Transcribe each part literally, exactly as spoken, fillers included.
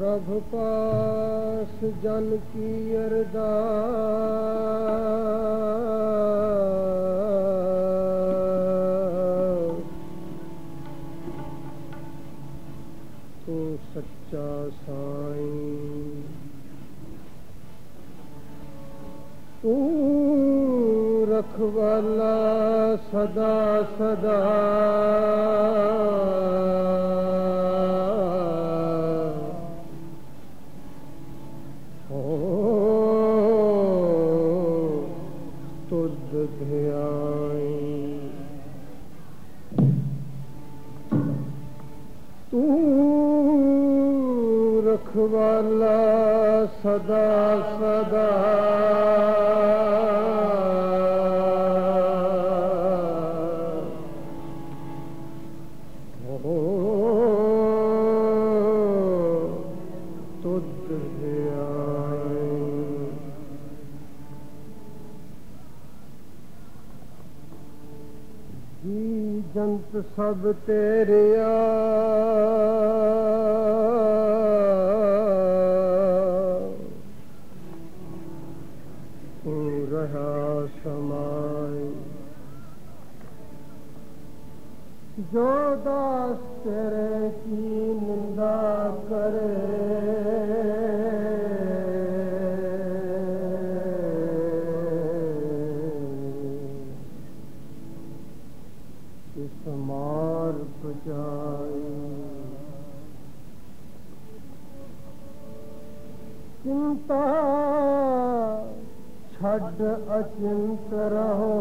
प्रभु पास जन की अरदास, तू सच्चा साईं, तू रखवाला सदा सदा। तू रखवाला सदा सदा, हो तुझ ध्यान। जी जंत सब तेरिया, तू रहा समाई। जो दास तेरे की निंदा करे, मार बजाए। चिंता छड़ अचिंत रहो,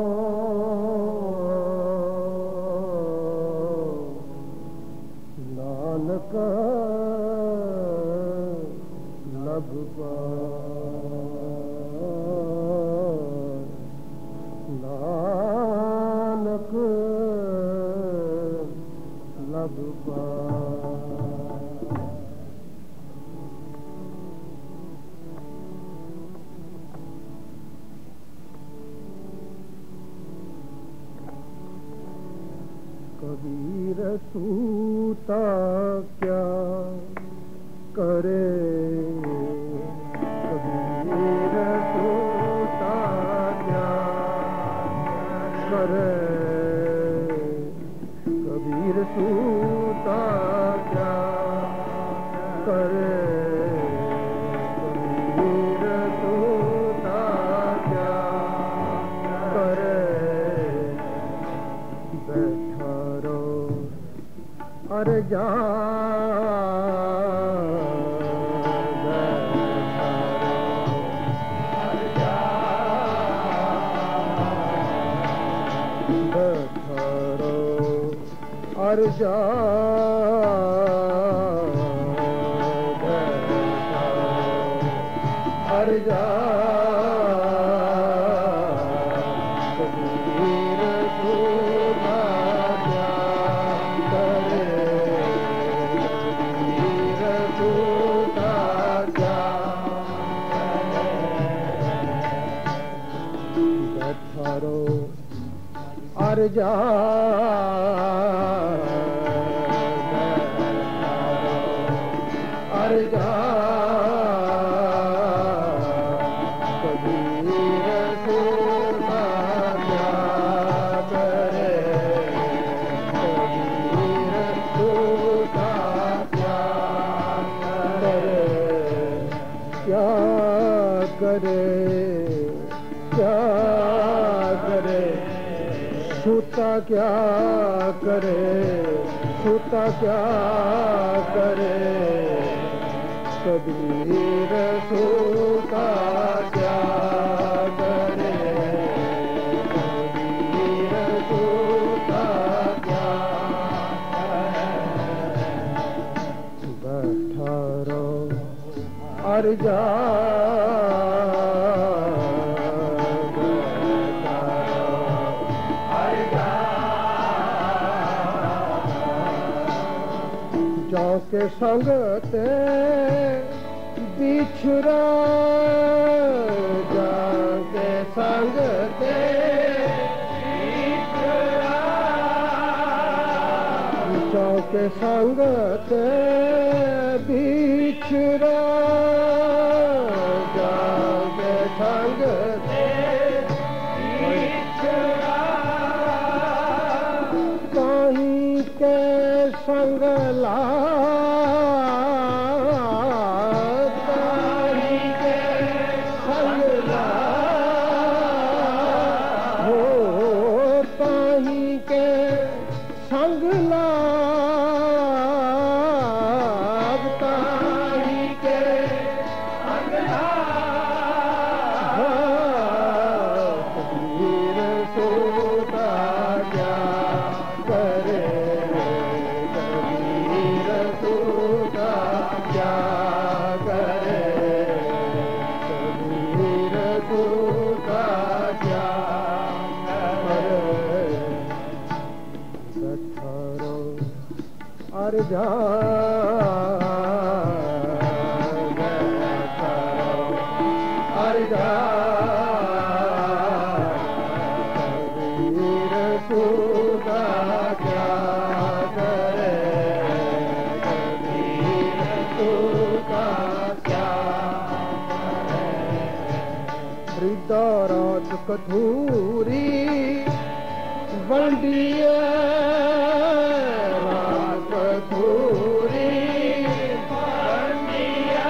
नानक लब नानक लब कबीर सूता क्या करे, कबीर सूता क्या करे, कबीर सूता क्या करे, कबीर सूता क्या करे। बैठा रहो अरे जा, बैठा रहो अरे जा, बैठा रहो अरे जा, बैठा रहो अरे जा। कबीर सूता क्या करे, कबीर सूता क्या करे। बैठा रहो अरे जा, बैठा रहो अरे जा। कबीर सूता क्या करे, कबीर सूता क्या करे, क्या करे, क्या करे। सूता क्या करे, सूता क्या करे, कबीर सूता क्या करे, कबीर सूता क्या करे। बैठा रहो अरे जा, के संगते बिछड़ा, जाके संगते बिछड़ा, चौके संगते बिछड़ा। जा हर जा कबीर खुदा क्या करे कबीर खुदा क्या हृदय कथूरी बंडिया रात कथूरी बंडिया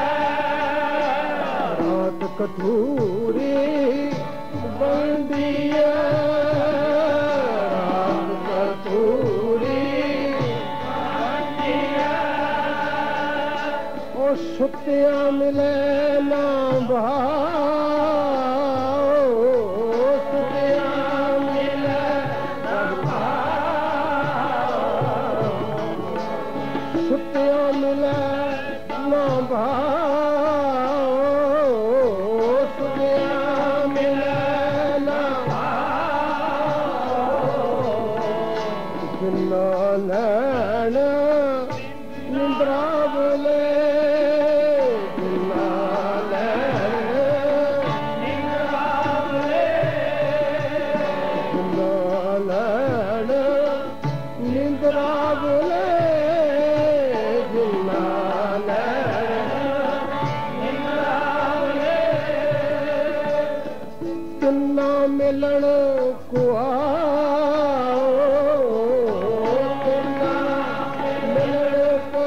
रात कथूरी बंडिया रात कथूरी बंडिया ओ सुत्या मिले ना भाव मिलन को आओ मिलन को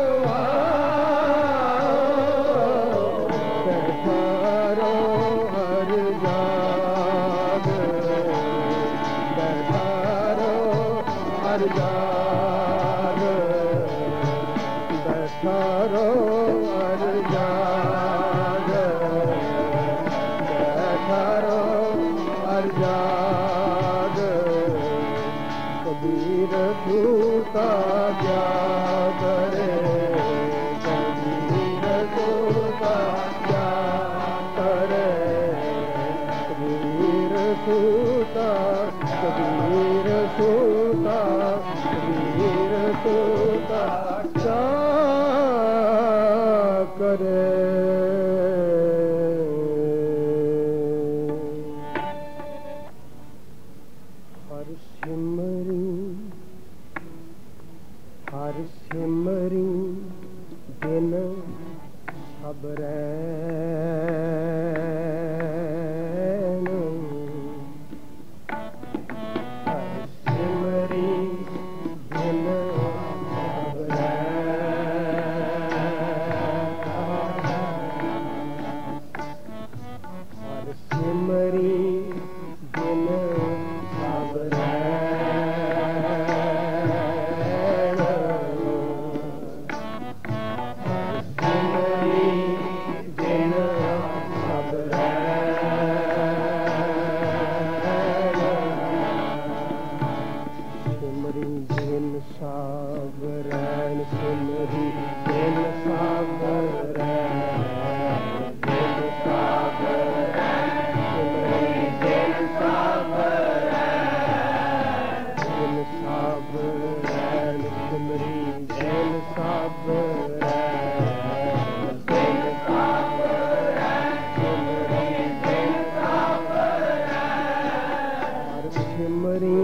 आओ बैठारो हर जाग बैठारो हर जाग बैठारो हर जाग बैठारो जाग कबीर दूता क्या करे कबीर दूता क्या करे कबीर दूता कबीर दूता कबीर दूता क्या करे हर सिमरी दिन सब रैन हर सिमरी दिन सब रैन हर सिमरी दिन सब सावरैन सिमरी दिन सावरैन दिन सावरैन सिमरी दिन सावरैन दिन सावरैन सिमरी दिन सावरैन दिन सावरैन सिमरी दिन सावरैन सिमरी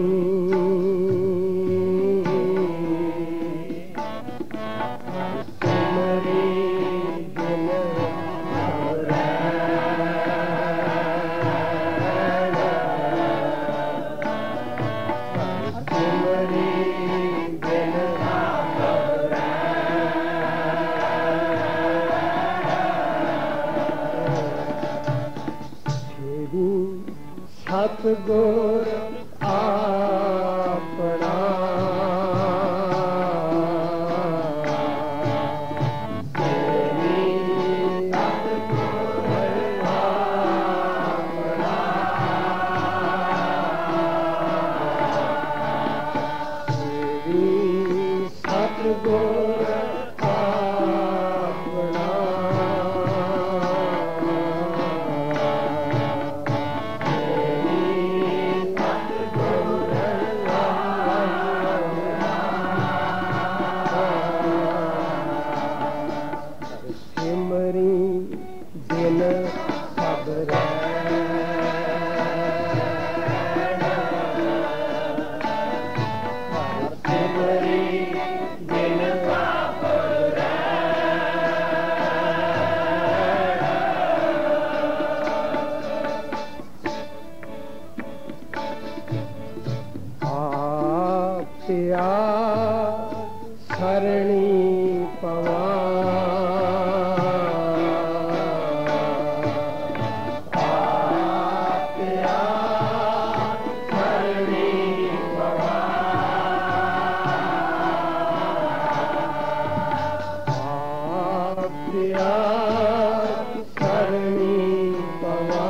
सतगुर अपना तेरी सतगुर अपना तेरी सतगुर अपना तेरी सब रैना हर सिमरी जिन साबर प्यार सरणी पवा प्यार सरणी पवा प्यार सरणी पवा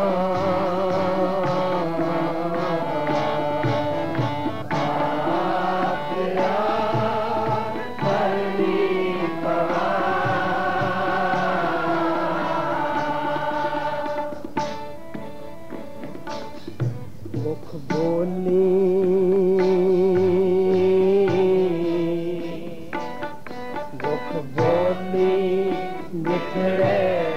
मुख बोली मुख बोली निखरे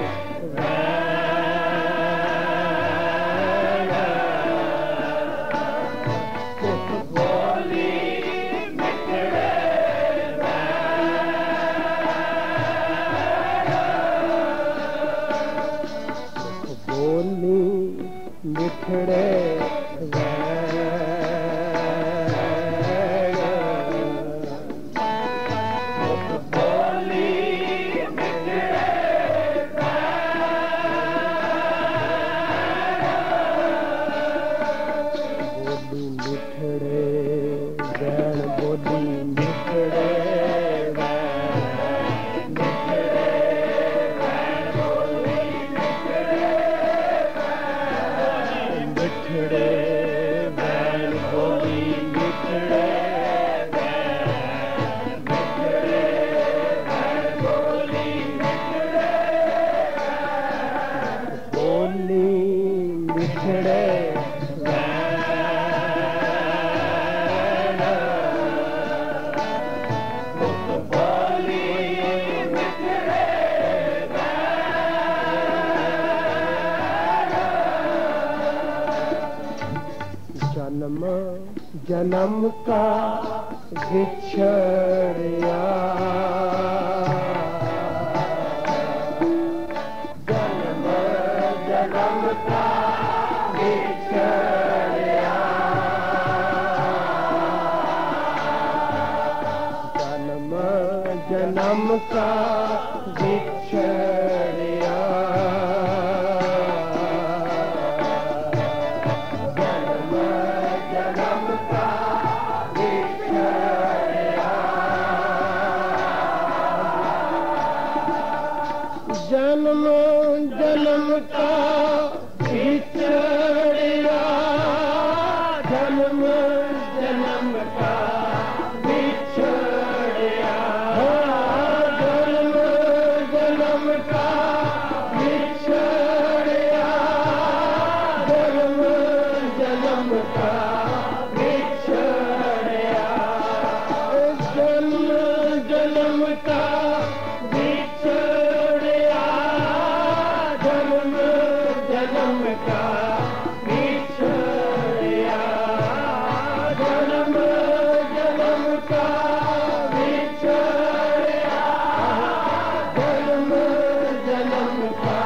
मुख बोली निखरे मुख बोली निखरे जन्म जन्म का बिछड़िया जन्म जन्म का बिछड़िया जन्म जन्म का बिछड़िया जन्म जन्म का बिछड़िया जन्म जन्म का बिछड़िया जन्म जन्म का बिछड़िया जन्म जन्म का बिछड़िया जन्म जन्म का जन्म का बिछड़िया जन्म जन्म का बिछड़िया जन्म जन्म का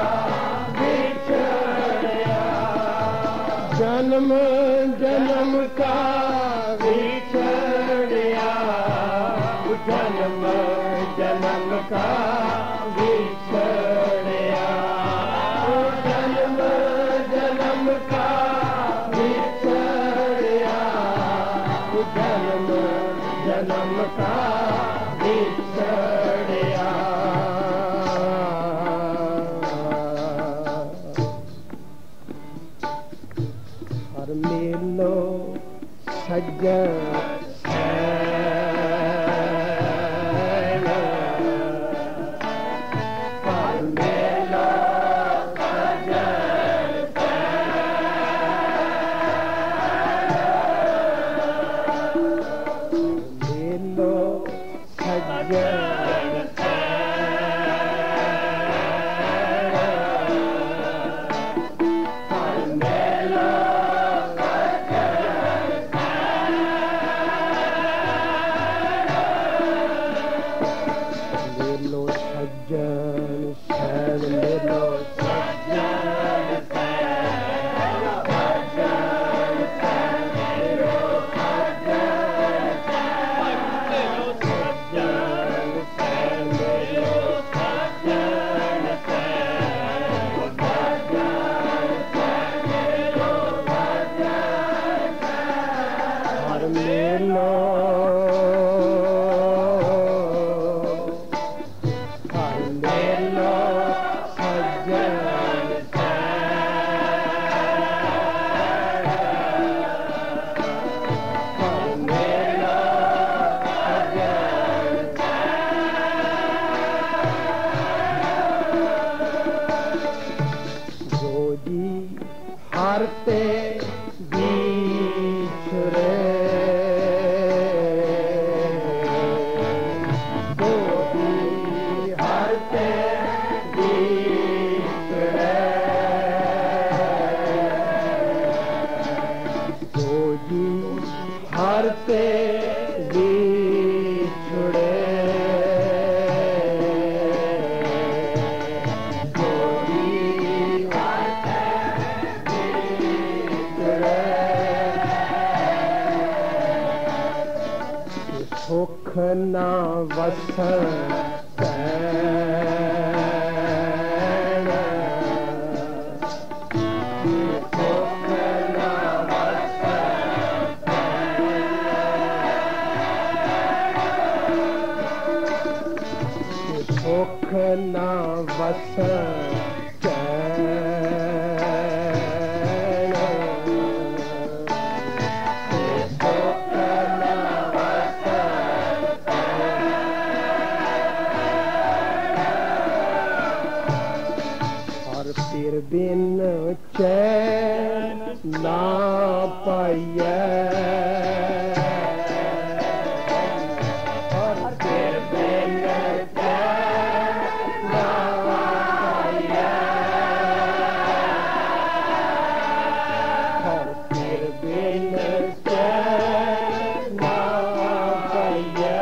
बिछड़िया जन्म जन्म का बिछड़िया जन्म जन्म का बिछड़िया जन्म जन्म का बिछड़िया जन्म जन्म का बिछड़िया हर मिलो सज्जन जी हारते बिछड़े दो जी हारते बिछड़े दो जी हारते बिछड़े सुख न वसन पैण सुख न वसन सुख न वसन फिर बिन चैन ना पाइए और फिर बिन चैन ना पाइए और फिर बिन चैन ना पाइए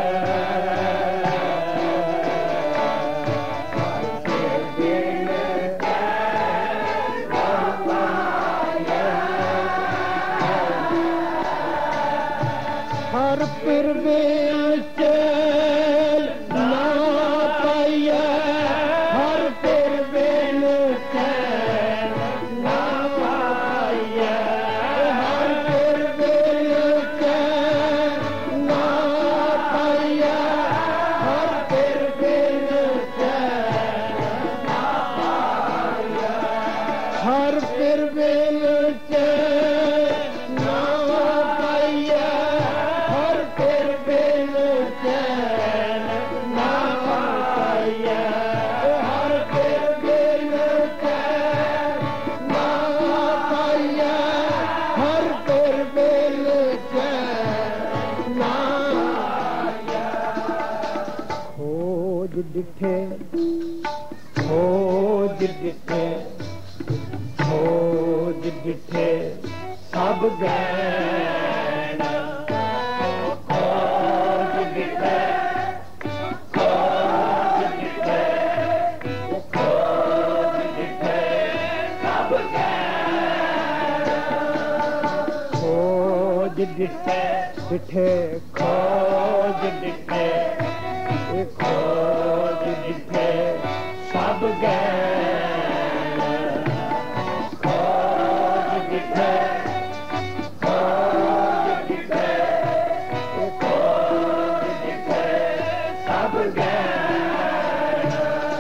हर फिर बिन चैन ना पाइए हर फिर बिन चैन ना पाइए हर फिर बिन चैन ना पाइए हर फिर बिन चैन ना पाइए हर फिर बिन चैन ना पाइए हर फिर बिन चैन ना पाइए हर फिर बिन चैन ना पाइए हर फिर बिन चैन ना खोज डिठे खोज डिठे खोज डिठे सब गैन खोज डिठे खोज डिठे खोज डिठे सब गैन खोज डिठे डिठे खोज डिठे खोज डिठे सब गैन खोज डिठे खोज डिठे खोज डिठे सब गैन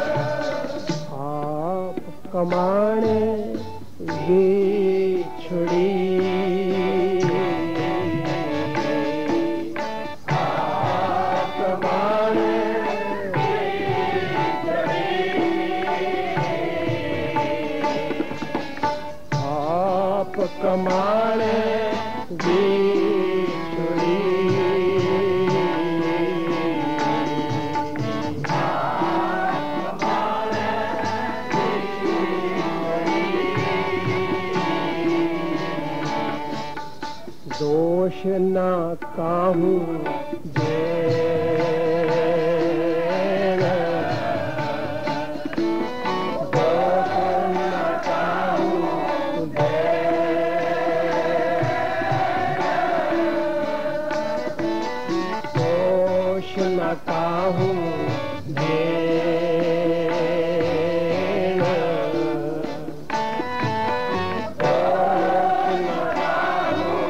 आप कमाने बिछड़ी आप कमाने आप कमाने बिछड़ी आप कमाने बिछड़ी दोष न काहूँ देन दोष न काहूँ दोष न काहूँ देन दोष न काहूँ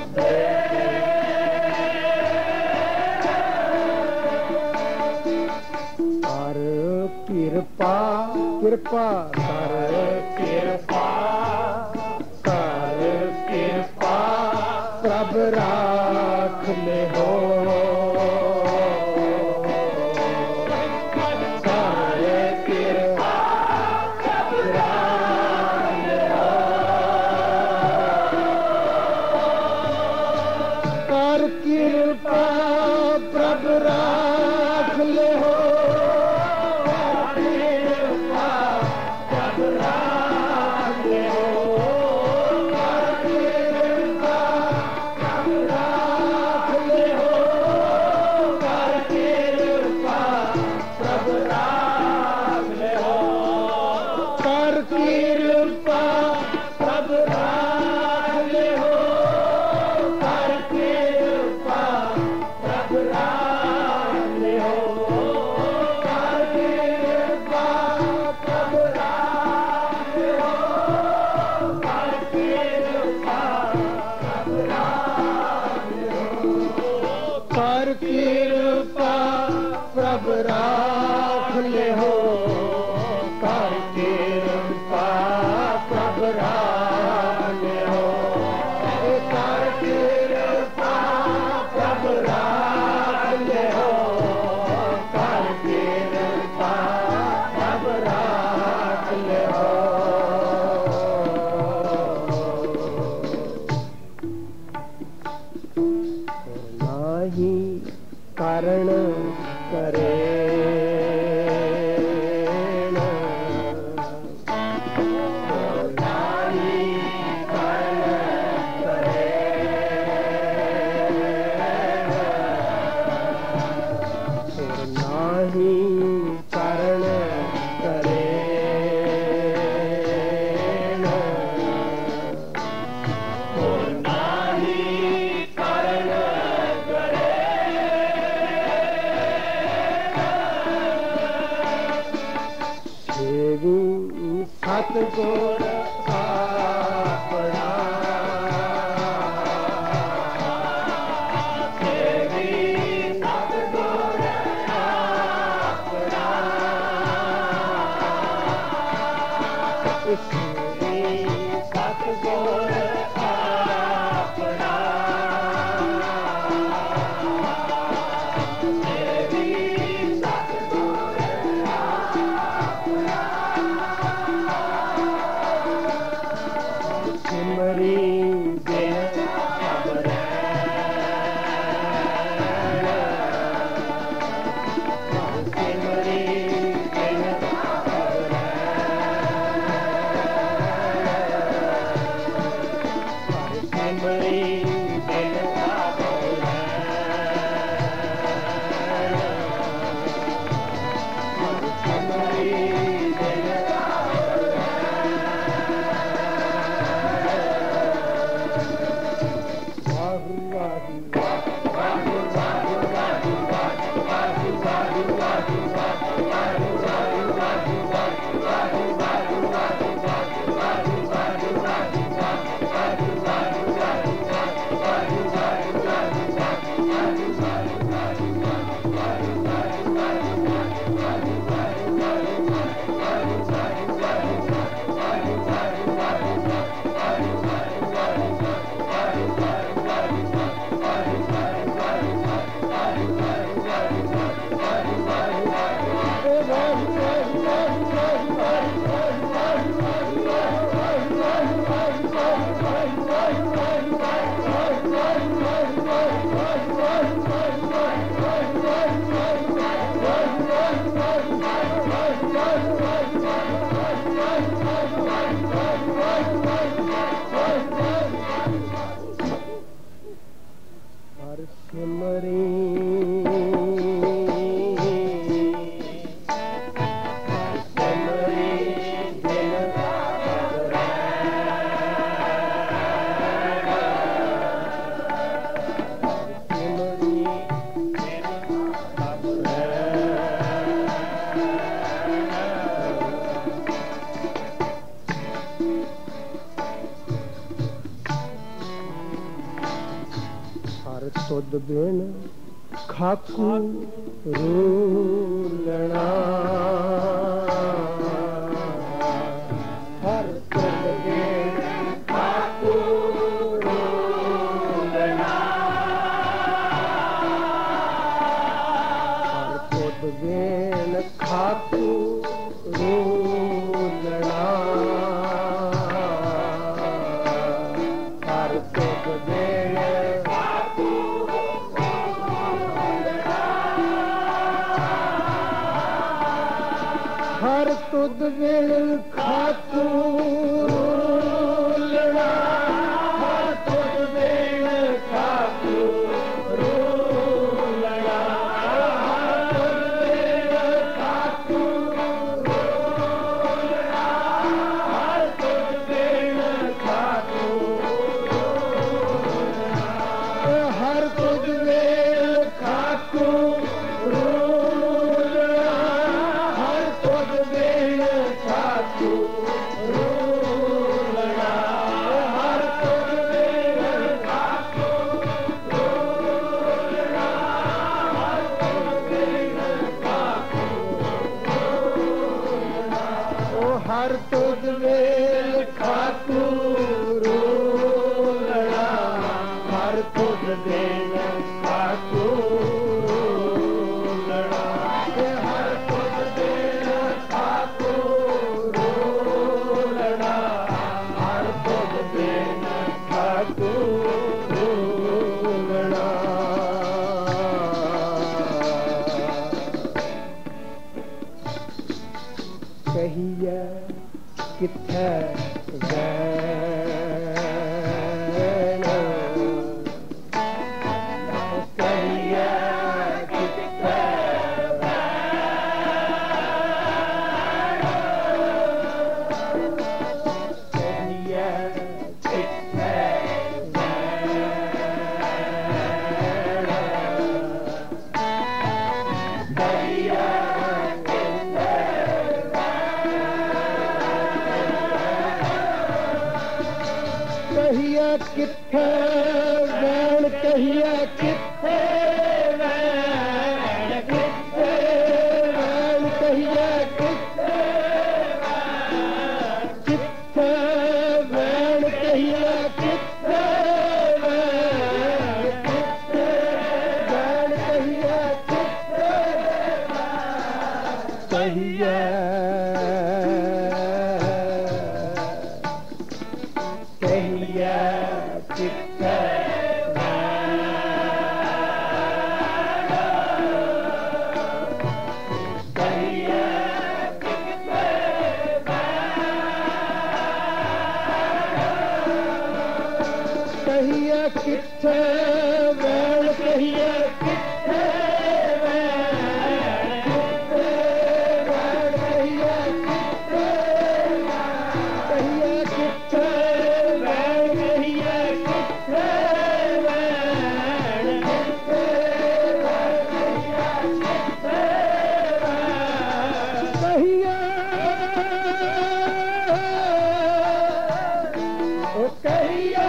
कर कृपा कृपा कर कृपा कर कृपा प्रभ राख ले हो कर कृपा प्रभ राख ले राज हो कर कृपा प्रभु राज हो कर कृपा प्रभु राज हो नाही कारण करे सतगुर अपना सेवी सतगुर अपना सेवी सतगुर अपना सेवी सतगुर सिमरी बिन सबरै सिमरी बिन सबरै सिमरी बिन सबरै सिमरी बिन सुध बिन खाकू रूलना हर सुध बिन खाकू रूलना हर सुध बिन खाकू रूलना हर सुध बिन हर तुद बिन खाकू रूलना हर तुद बिन खाकू रूलना हर तुद बिन खाकू रूलना हर तुद बिन खाकू रूलना हर तुद बिन खाकू रूलना हर तुद बिन खाकू कहिया किथे वैण कहिया किथे वैण किथे वैण कहिया किथे किथे वैण कहिया किथे वैण किथे वैण कहिया किथे कहिया किथे वैण कहिया किथे वैण किथे वैण कहिया किथे कहिया किथे वैण कहिया किथे वैण किथे वैण कहिया किथे कहिया ओ कहिया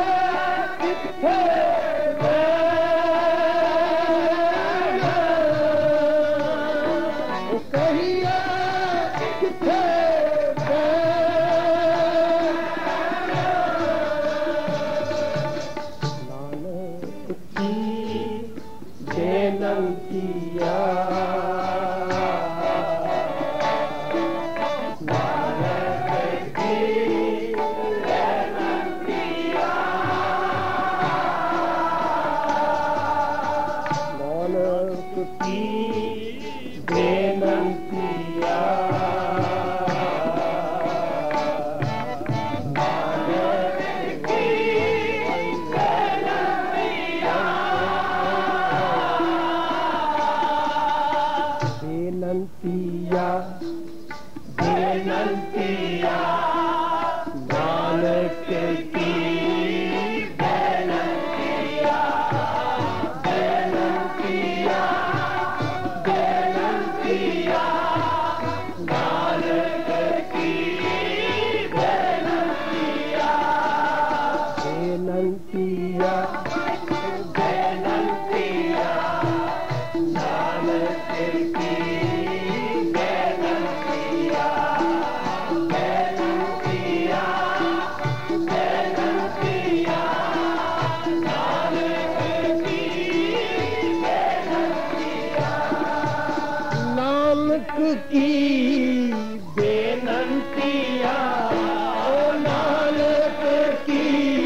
की बेनंतिया ओ नानक की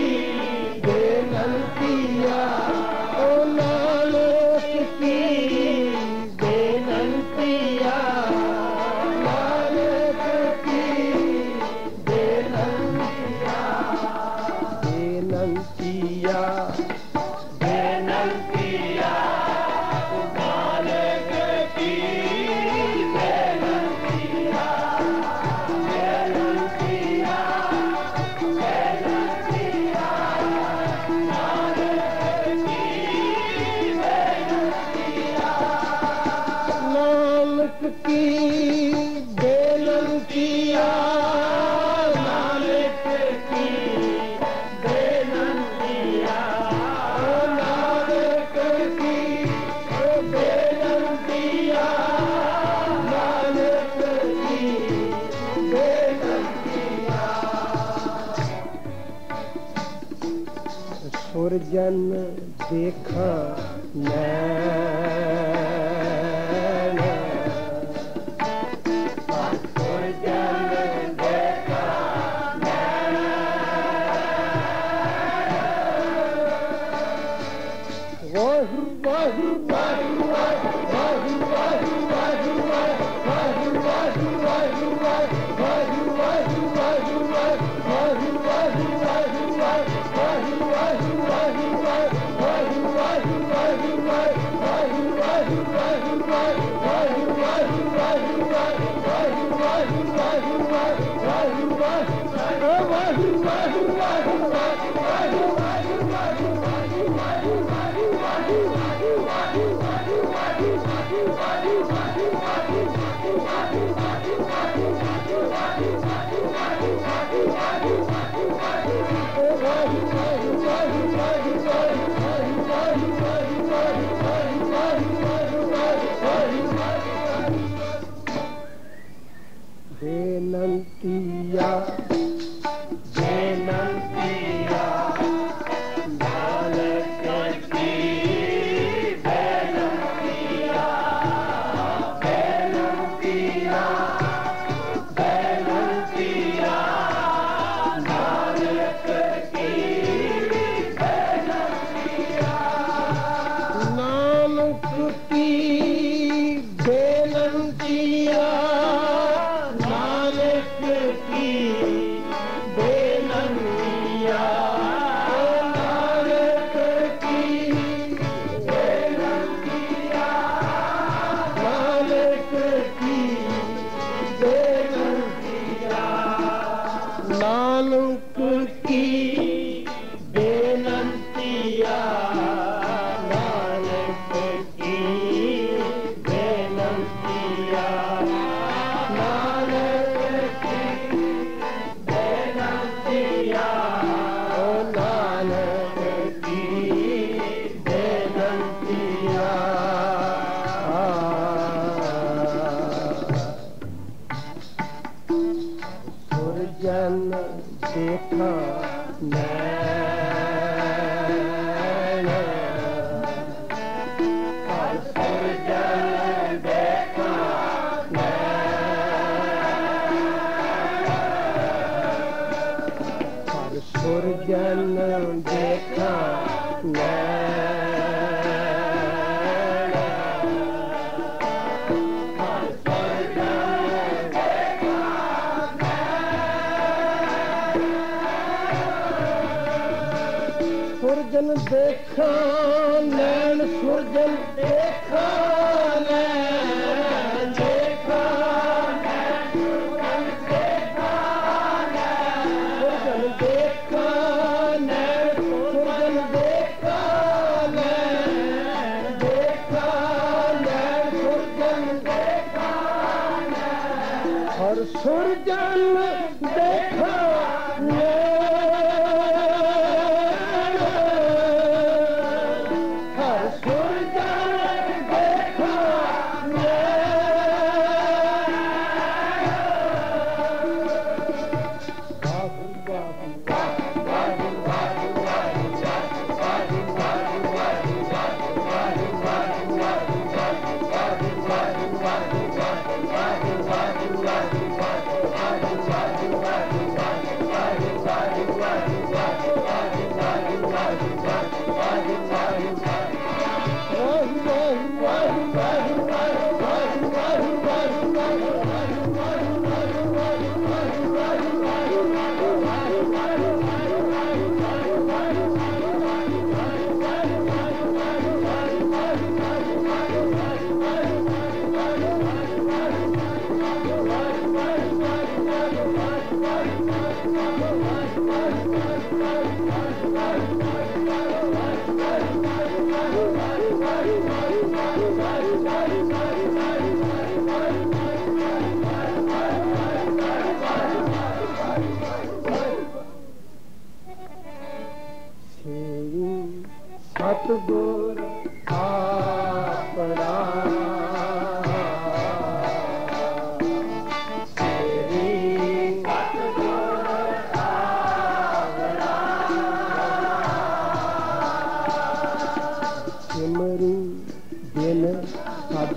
बेनंतिया ओ नानक की बेनंतिया नानक की बेनंतिया बेनंतिया बेनंतिया की बेनंतिया नानक की बेनंतिया नानक की बेनंतिया नानक की बेनंतिया सुरजन देखा मैं Why, बेनंतिया बेनंतिया नानक की बेनंतिया बेनंतिया बेनंतिया नानक की बेनंतिया नानक की बेनंतिया नानक की बेनंतिया नानक की बेनंतिया नानक की बेनंतिया नानक की बेनंतिया नानक की बेनंतिया नानक की बेनंतिया ओ नानक की बेनंतिया सुरजन देखा नैन हर सुरजन देखा नैन हर सुरजन देखा नैन हर सुरजन देखा सुरजन देखा नैन सुरजन देखा नैन देखा नैन सुरजन देखा नैन सुरजन देखा नैन सुरजन देखा नैन देखा नैन सुरजन देखा नैन हर सुरजन देखा नैन हर सुरजन देखा सतगुर आपड़ा सिमरू दिन सब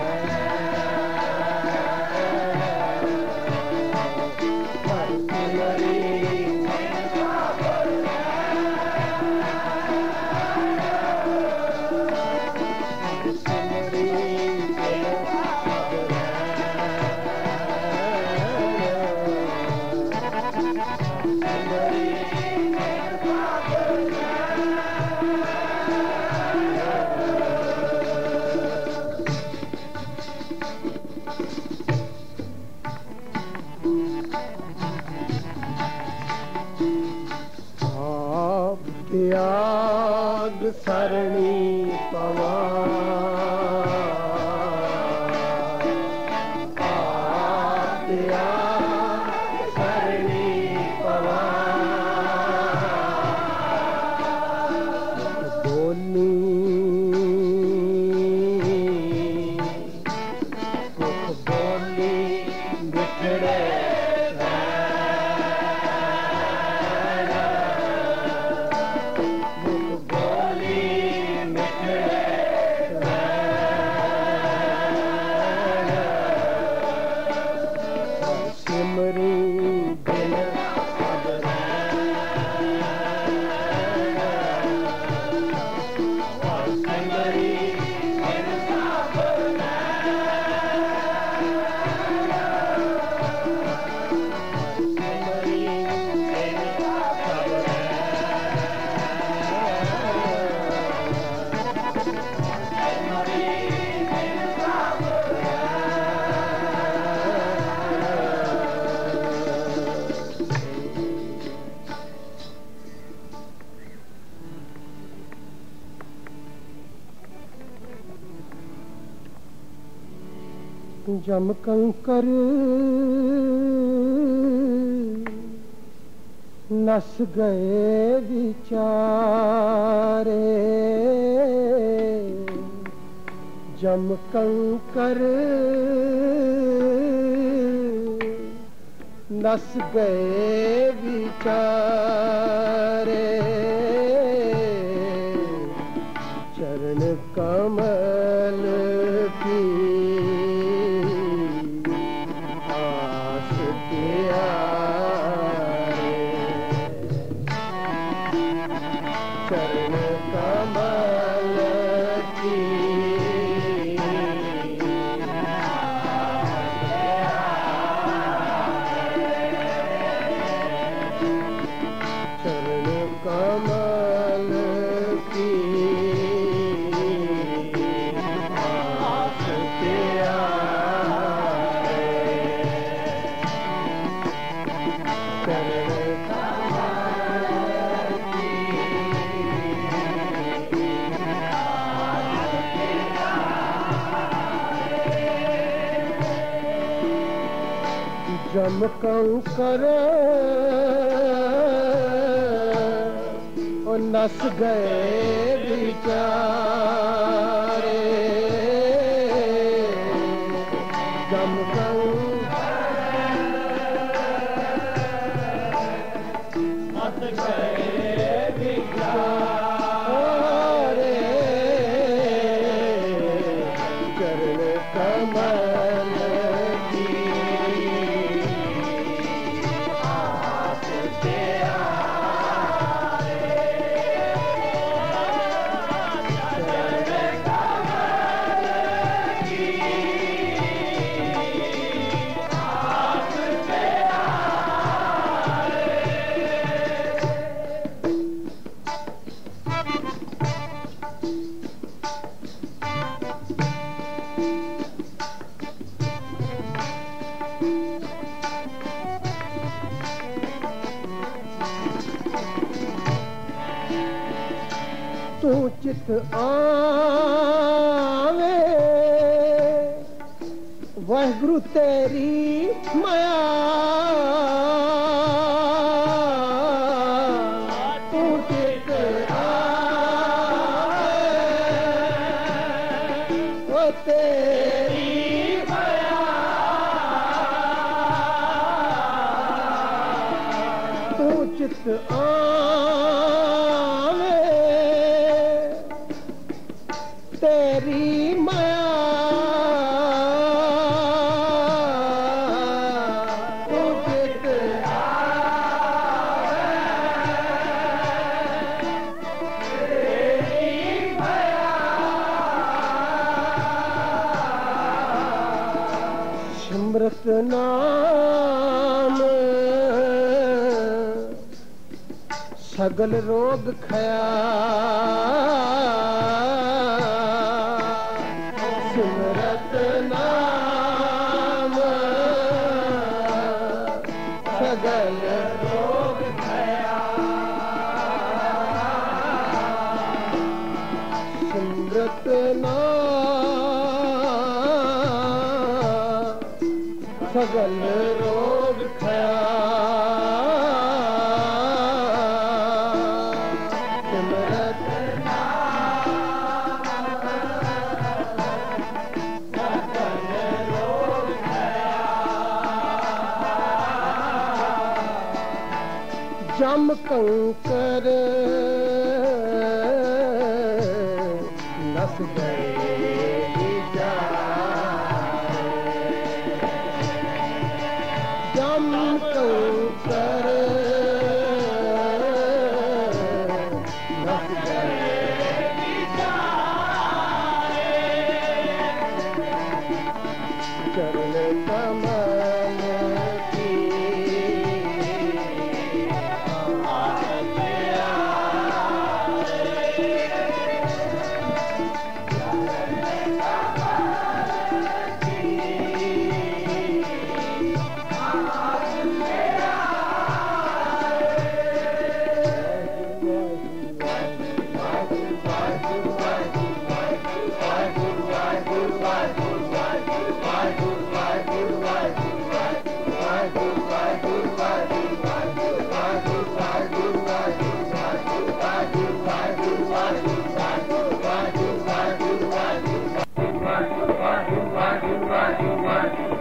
त्याग सरणी पवा त्याग सरणी पवा बोली मुख बोली बिछड़े जम कंकर नस गए विचारे, जम कंकर नस गए विचारे, चरण कमल की आस प्यारे, चरण कमल की चरण कमल की आस प्यारे, चरण कमल की आस प्यारे, जम कंकर नस गए विचारे, जम नस गए विचारे, चरण कमल की आस प्यारे, तू चित आवे वाहिगुरु तेरी माया, तू चित आवे वो तेरी माया, तू चित आवे तेरी माया, तू चित आवे तेरी माया, सिमरत नाम सगल रोग खया, सिमरत नाम सगल रोग खया, सिमरत नाम सगल रोग खया, जम कंकर नस गए विचारे, जम कंकर नस गए विचारे, चरण कमल की आस प्यारे,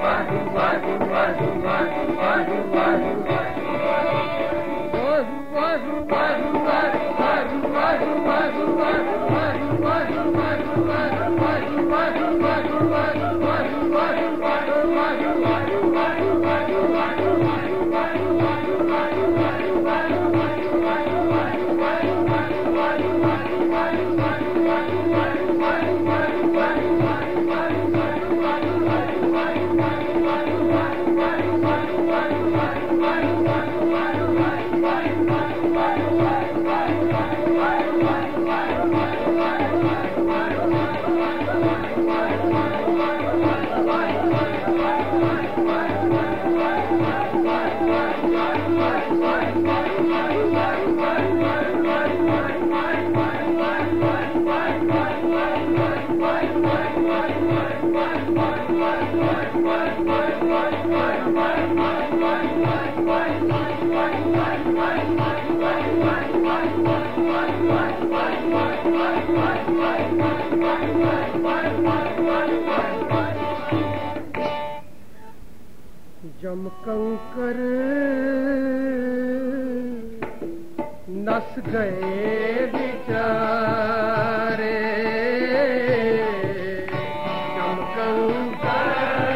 जम कंकर नस गए बेचारे, जम कंकर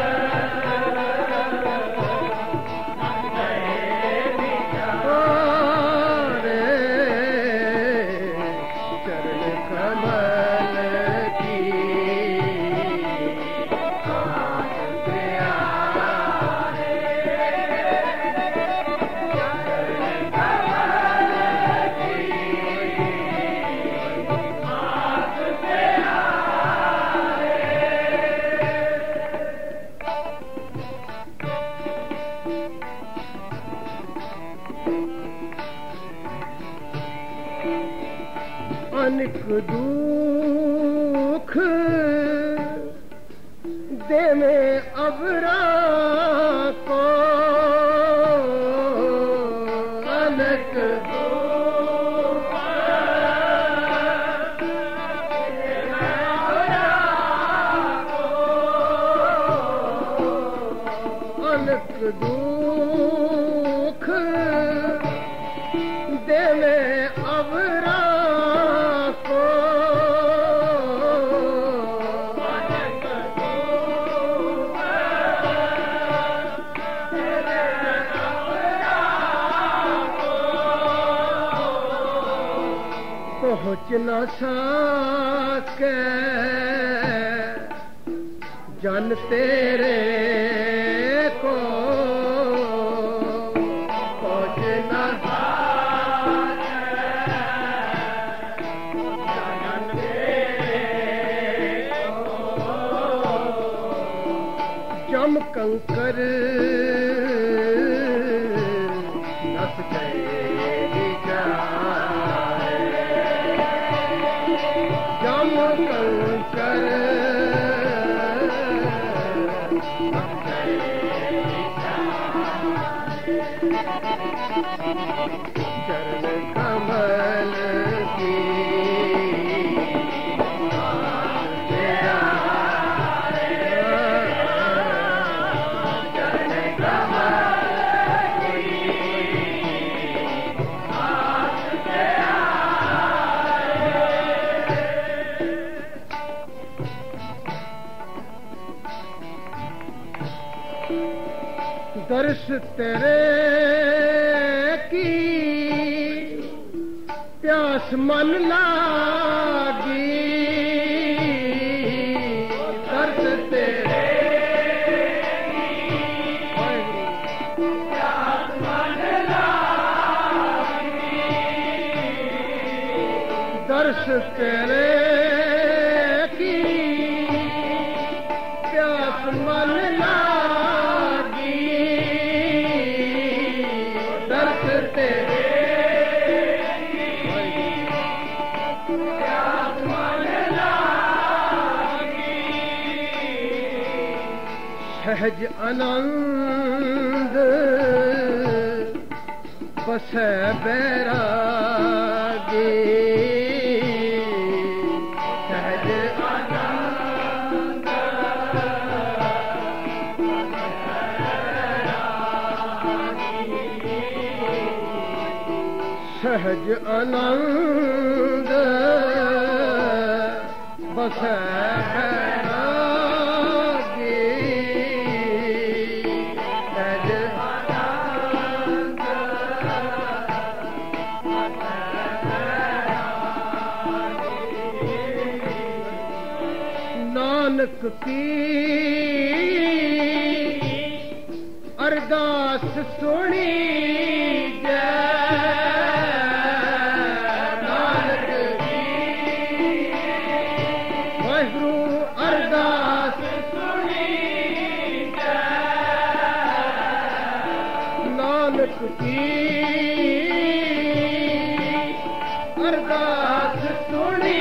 नस गए बेचारे, चरण कमल की अनेक दुख दे में अबरा को, अनेक दुख दे में अबरा को, अनेक दुख दे में अबरा पहुँच न सके जन तेरे को, पहुँच न सके जन तेरे को, जम कंकर नस गए जम कंकर चरण कमल की दर्श तेरे की प्यास मन लागी, दर्श तेरे की प्यास मन लागी, दर्श तेरे की प्यास मन लागी, दर्श तेरे प्यास मन लागी, सहज आनंद बसे बैरागी, सहज आनंद सहज आनंद बसै बैरागी सहज आनंद नानक की अरदास सुनी नानक की वाहिगुरु अरदास सुनी नानक की अरदास सुनी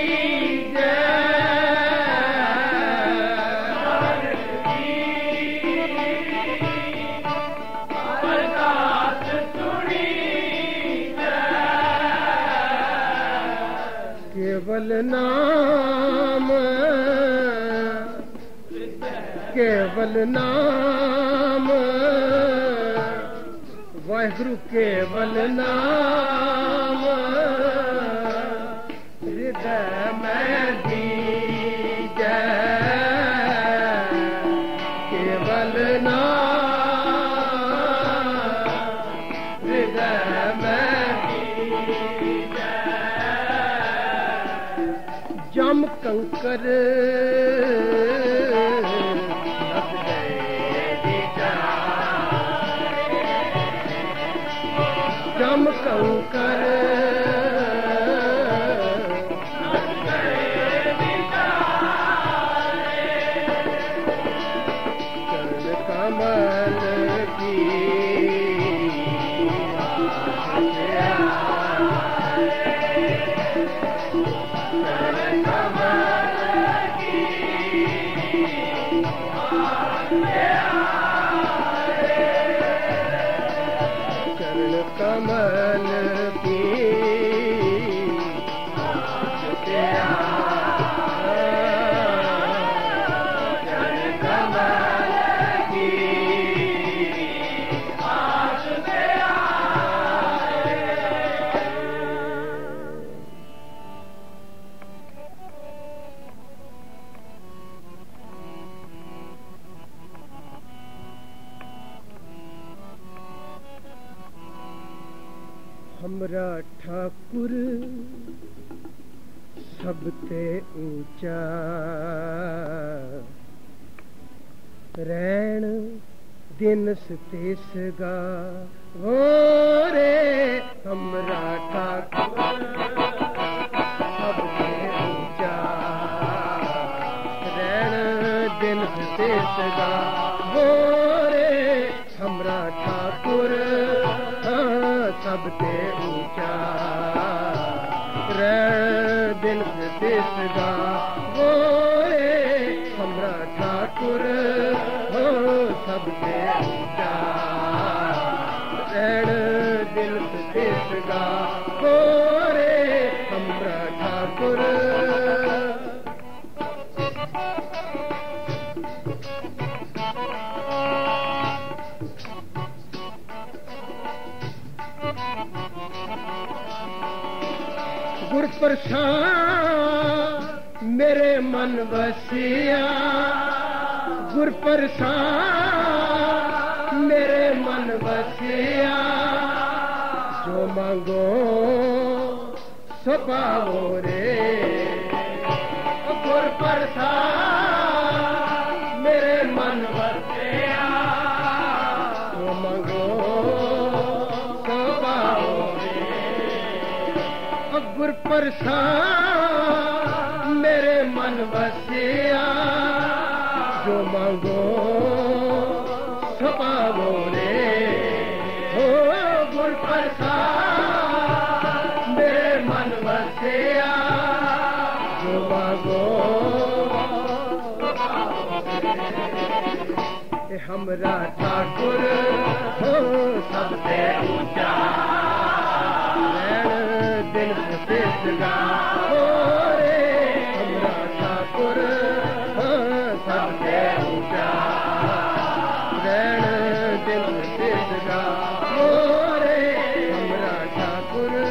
केवल नाम केवल नाम वाहिगुरु केवल नाम हृदय में दीजै केवल नाम हृदय में जम कंकर लग गए जम कंकर लग गए चरण कमल की चरण कमल की चरण कमल की हमरा ठाकुर सबते ऊंचा रैण दिन सते सगा वो रे हमरा ठाकुर सबते ऊंचा रैण दिन सते सगा वो रे हमरा ठाकुर सबते ऊंचा रैण दिन सते सगा वो रे हमरा ठाकुर हो सबते ऊंचा रैण दिन सते सगा वो रे हमरा ठाकुर गुर प्रसाद मेरे मन बसिया गुर प्रसाद मेरे मन बसिया जो मांगो सो पाओ रे गुर प्रसाद मेरे मन बसिया जो मांगो सो पाओ गुर प्रसाद मेरे मन बसिया जो मांगो सो पाओ रे हो गुर प्रसाद मेरे मन बसिया जो मांगो हमरा ठाकुर हो सबसे ऊंचा दिन सते सगा हो रे हमरा ठाकुर सबसे ऊंचा रैण दिन सते सगा हो रे हमरा ठाकुर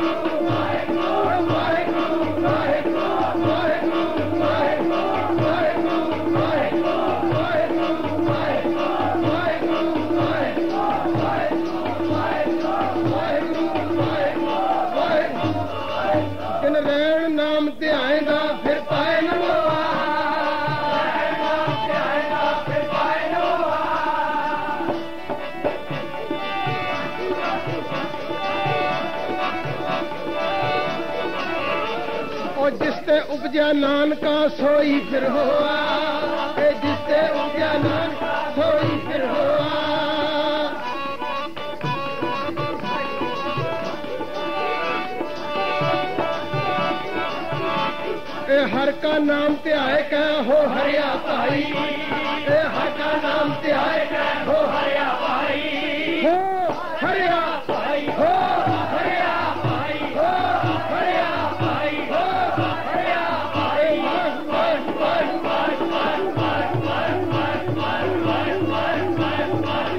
और जिसते उपजा नानका सोई फिर होआ, जिसते उपजा नानका सोई फिर होआ। ए हर का नाम ते आए कह हो हरिया भाई, ए हर का नाम ते आए कह हो हरिया भाई, हो हरिया भाई, हो हरिया भाई, हो हरिया भाई, हो हरिया भाई। वन वन वन वन वन वन वन वन वन वन वन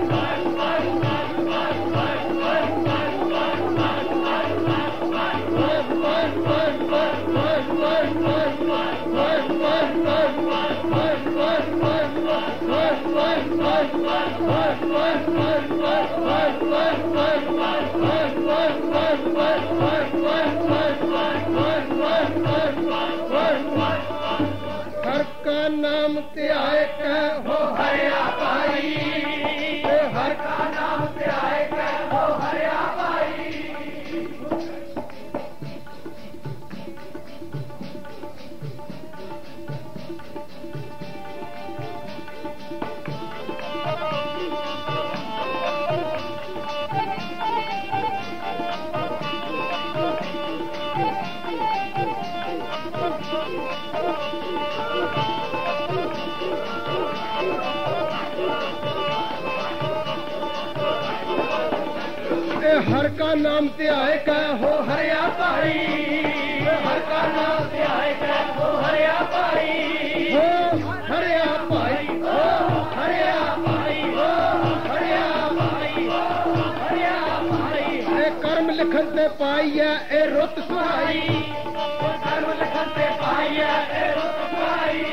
हर का नाम ते आए कह हो हरिया भाई, हर का नाम ते आए कह हो हरिया भाई। हर का नाम ते आए कह हो हरिया भाई, हर का नाम ते आए कह हो हरिया भाई, हो हरिया भाई, हो हरिया भाई, हो हरिया भाई, हो हरिया भाई। ए कर्म लिखन ते पाई है ए रुत सुहाई, कर्म लिखन ते पाई है ए रुत सुहाई।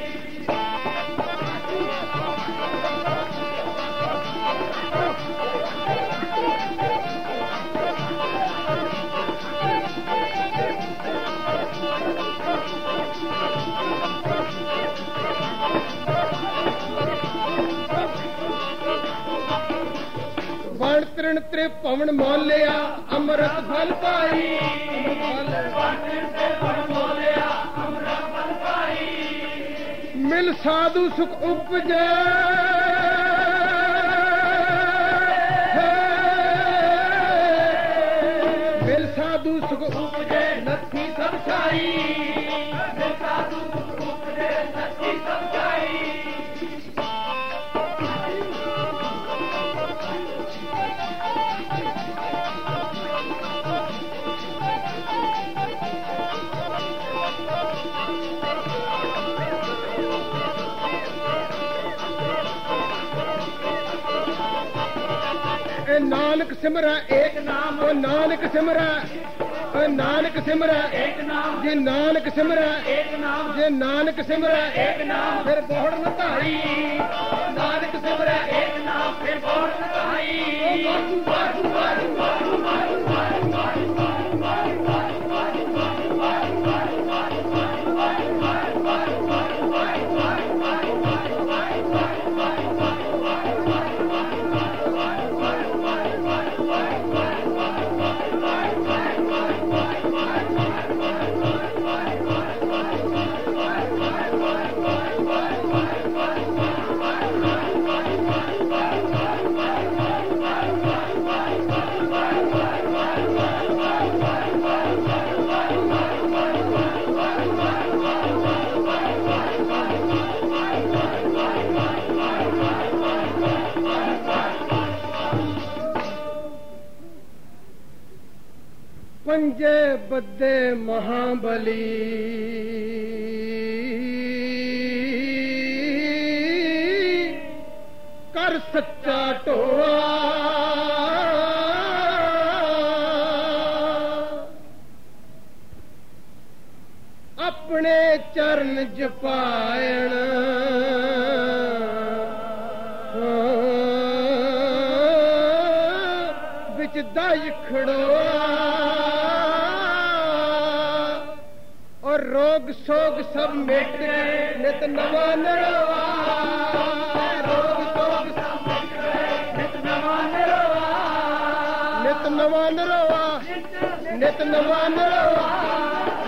वण तृण त्रिभुवन मोलिया अमृत फल पाई, मिल साधु सुख उपजे, मिल साधु सुख उपजे नथी सब छाई, मिल साधु सुख उपजे नथी सब छाई। नानक सिमरा एक नाम, ओ नानक सिमरा, ओ नानक सिमरा एक नाम, जे नानक सिमरा एक नाम, जे नानक सिमरा एक नाम, फिर बोहड़ न धाई, नानक सिमरा एक नाम, फिर बोहड़ न धाई। पंजे बद्दे महाबली कर सच्चा टोआ, अपने चरण जपायण विच दाई खड़ोआ, और रोग सोग सब मिट गए नित नवा नरवा, रोग सोग सब मिट गए नित नवा नरवा, नित नवा नरवा, नित नवा नरवा।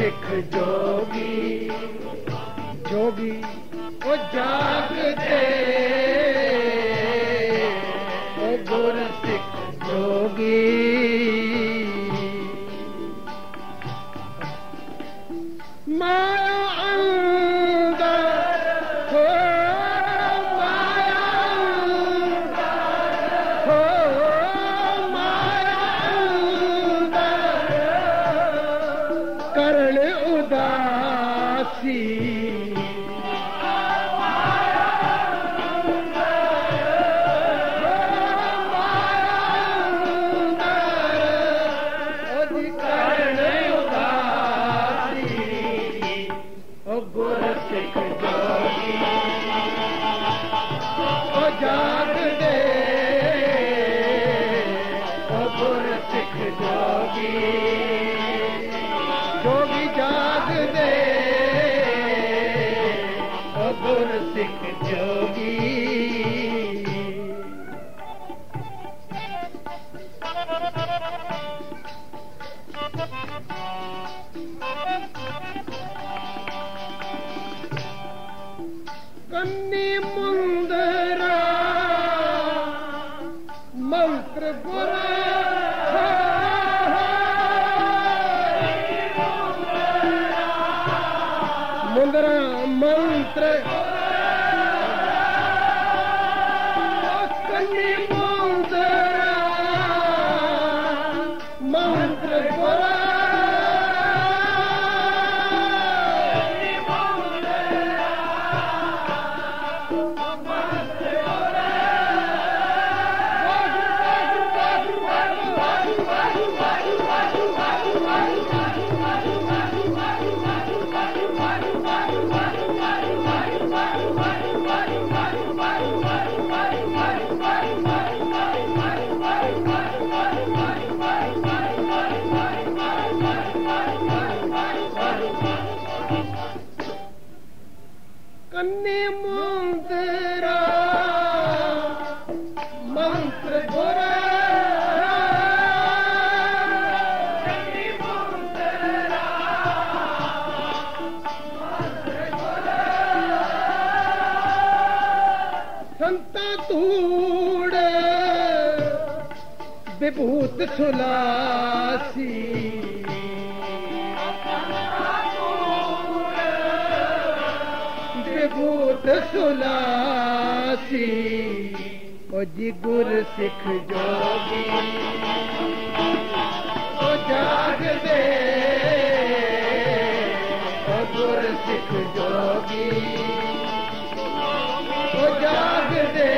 सिख जोगी जोगी ओ जागते ओ गुर सिख जोगी माया अंदर हो माया अंदर हो माया अंदर करण उदासी जाग दे ओ गुर सिख जोगी जोगी जाग दे ओ गुर सिख जोगी कन्नी मुंदरा मंत्र बुरा मुंदरा मंत्र कन्नी मुंदरा मंत्र बुरा कन्नी मुंदरा मंत्र बुरा कन्नी मुंदरा मंत्र बुरा संता धूड़ विभूत सुलासी विभूत सुलासी ओ जी गुर सिख जोगी ओ जाग दे ओ गुर सिख जोगी ओ जाग दे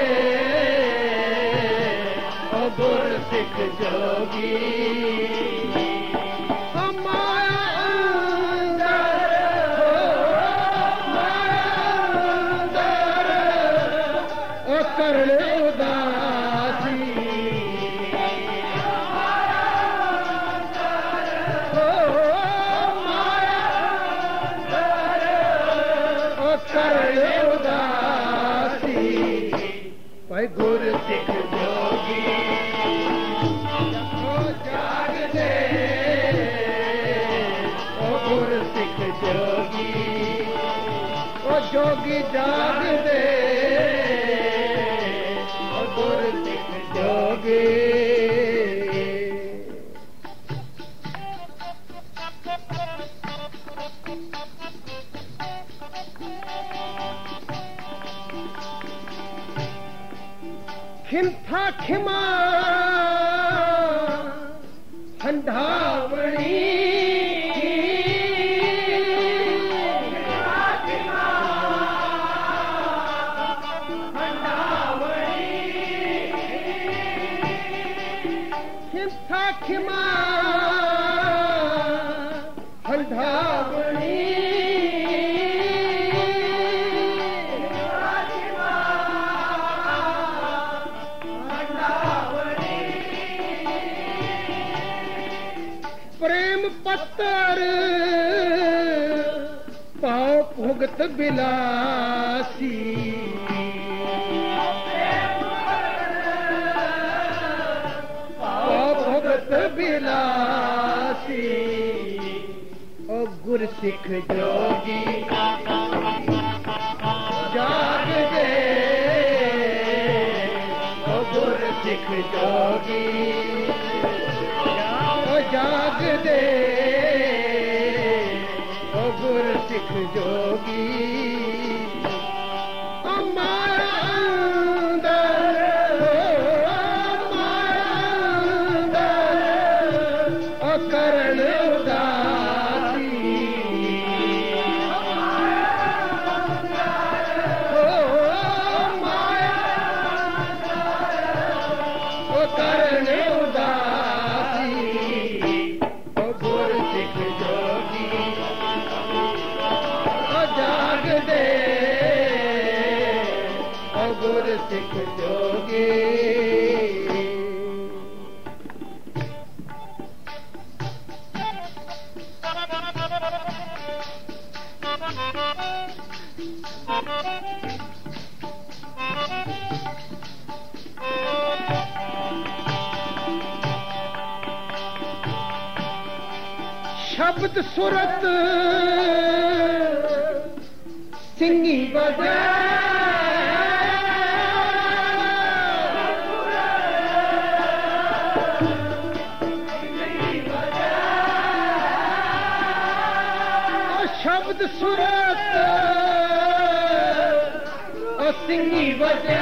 ओ गुर सिख जोगी करण उदासी हो माया ओ करण उदासी भाई गुर सिख जोगी ओ जाग दे ओ गुर सिख जोगी ओ जोगी जाग दे गुर सिख जोगी खिंथा खिमा हंधावणी खिमा हंधावणी प्रेम पत्तर पाव भुगत बिलासी बिलासी ओ गुर सिख जोगी जाग दे ओ गुर सिख जोगी ओ जाग दे ओ गुर सिख जोगी ओ माया अंदर ओ माया अंदर ओ करण सिख जोगी शब्द सुरत सिंगी बजा शब्द सुरत ओ सिंगी बजा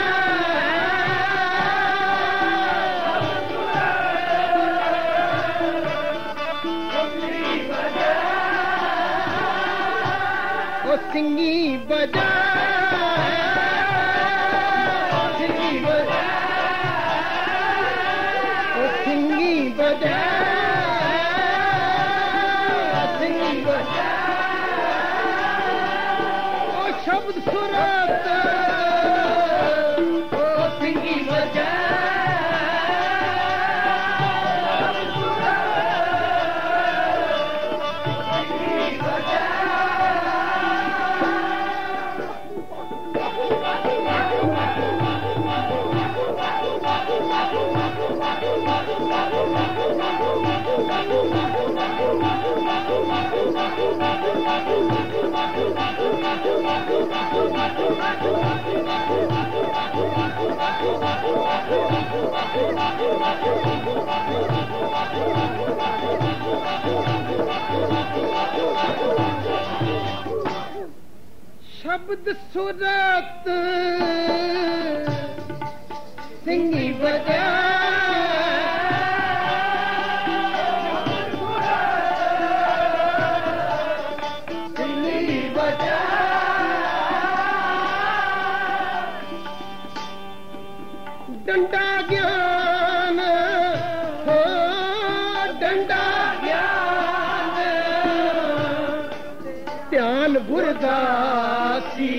ओ सिंगी बजा सिंगी बजा ओ सिंगी बजा सिंगी बजा शब्द सुरत ओ सिंगी बजा शब्द सुरत सिंगी बजा सिंगी बजा डंडा ज्ञान हो डंडा ज्ञान ध्यान गुरदासी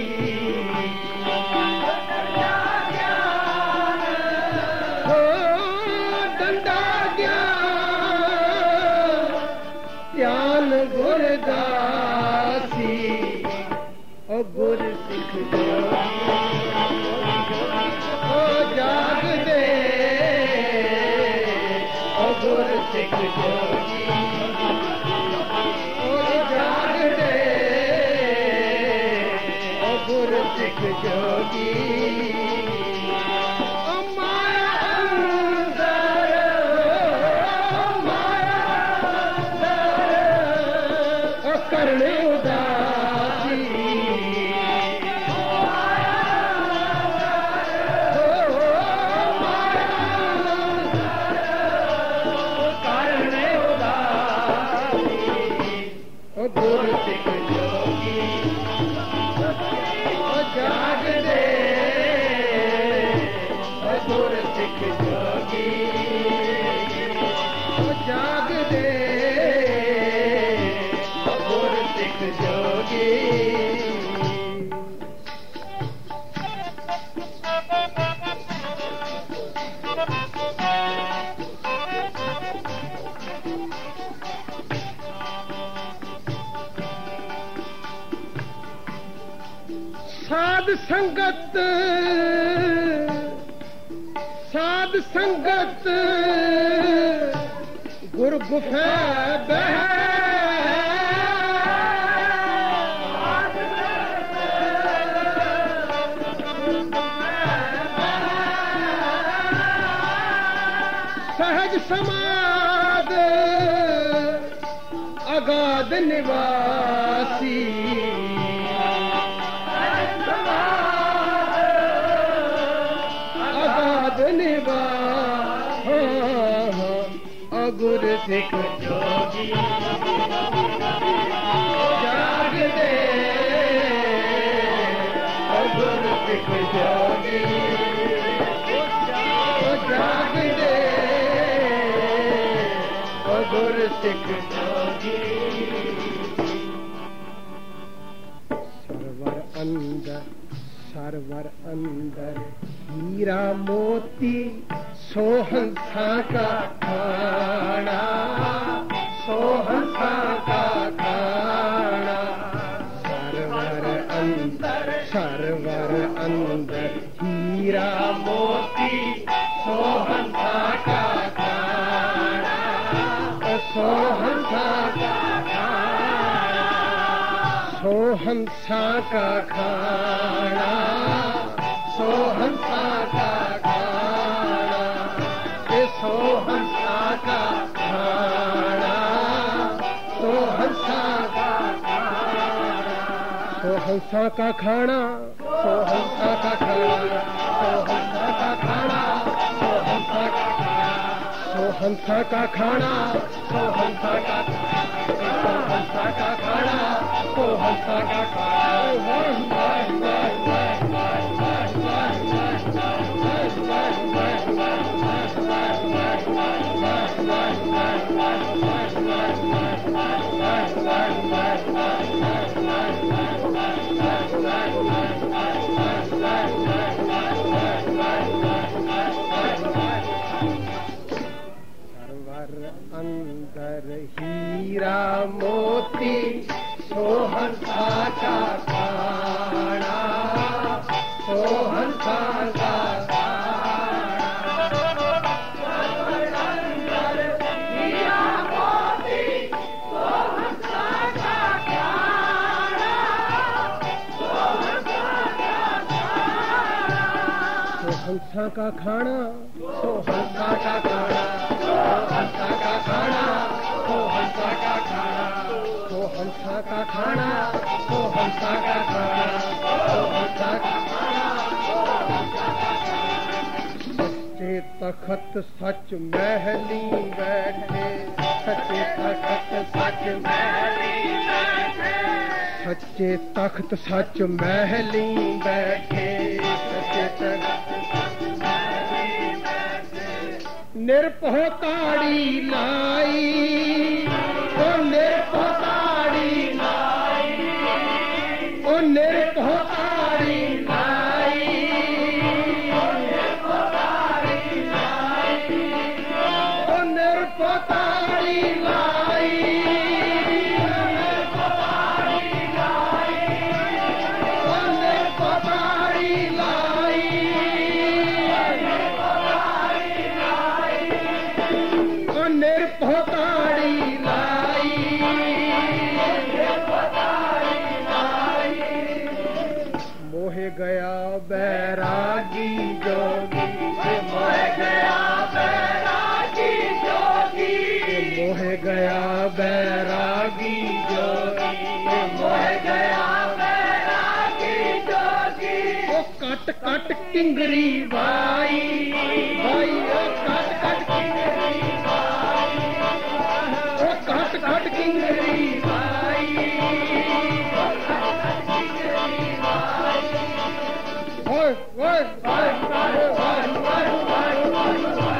हो डंडा ज्ञान ध्यान गुरदासी ओ गुर सिख ओ जाग दे ओ गुर सिख जोगी ओ जाग दे ओ गुर सिख जोगी ओ माया अंदर ओ माया अंदर ओ करण उदासी गुर सिख जोगी ओ जाग दे ओ गुर सिख जोगी ओ जाग दे ओ गुर सिख जोगी साध संगत साध संगत गुर गुफा बह सहज समाद अगाध निवासी अगाध निवास अगुर सिख जोगी जाग दे अगुर सिख जोगी जाग दे अगुर सिख जोगी सरवर अंदर सरवर अंदर हीरा मोती सोहंसा का खाना सोहंसा का खाना सरवर अंदर सरवर अंदर हीरा मोती सोहंसा का खाना सोहंसा का खाना सोहंसा का खाना सोहंसा का खाना ये सोहंसा का खाना सोहंसा का खाना सोहंसा का खाना सोहंसा का खाना सोहंसा का खाना सोहंसा का सोहंसा का खाना सोहंसा का सोहंसा का खाना सोहंसा का खाना अंदर हीरा मोती सोहंसा का खाना सोहंसा का सोहंसा का खाना सोहंसा का खाना सोहंसा का खाना सोहंसा का खाना सोहंसा का खाना सोहंसा का खाना सोहंसा का खाना सच्चे तखत सच महली बैठे सच्चे तखत सच महली बैठे सच्चे तख्त सच महली बैठे सच्चे तख्त निरपह ताड़ी लाई ओ निरपह ताड़ी लाई ओ निरपह ताड़ी लाई ओ निरपह ताड़ी लाई ओ निरपह ताड़ी लाई गया बैरागी जोगी मोह गया बैरागी जोगी मोह गया बैरागी जोगी मोह गया बैरागी जोगी ओ कट कट किंगरी भाई भाई ओ कट कट किंगरी भाई ओ कट कट किंगरी भाई One, one, one, one, one, one, one, one,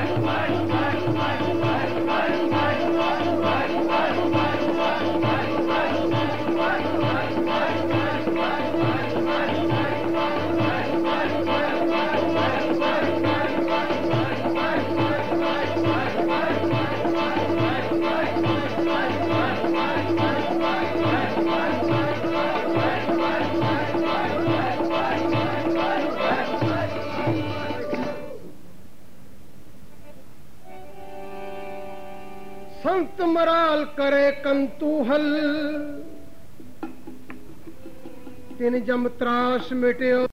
संत मराल करे कंतूहल तिन जम त्रास मिटे